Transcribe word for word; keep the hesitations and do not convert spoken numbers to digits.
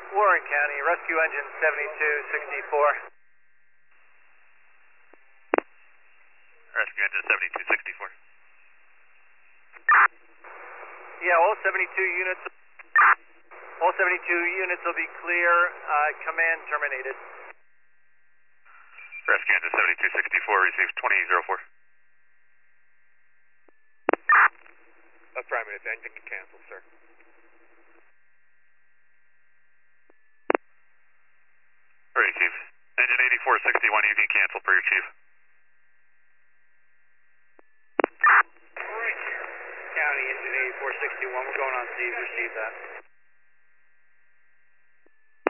Warren County, rescue engine seventy-two sixty-four. Rescue engine seventy-two sixty-four. Yeah, all seventy-two units, all seventy-two units will be clear, uh, command terminated. Rescue engine seventy-two sixty-four, received twenty oh four. That's Prime Minutes, engine can cancel, sir. Receive. Engine eighty-four sixty-one, you can cancel per your chief. County, engine eighty-four sixty-one, we're going on C, receive that.